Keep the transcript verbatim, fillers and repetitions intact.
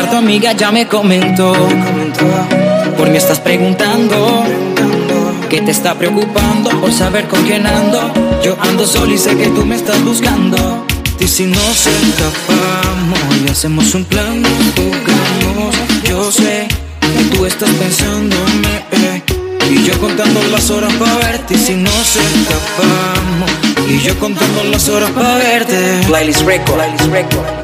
hablar tu amiga ya me comentó. Por mí estás preguntando ¿qué te está preocupando? Por saber con quién ando. Yo ando solo y sé que tú me estás buscando. Y si nos escapamos y hacemos un plan, nos jugamos. Yo sé que tú estás pensándome, eh, y yo contando las horas pa' verte. Y si nos escapamos y yo contando las horas pa' verte. Playlist Record, Playlist Record.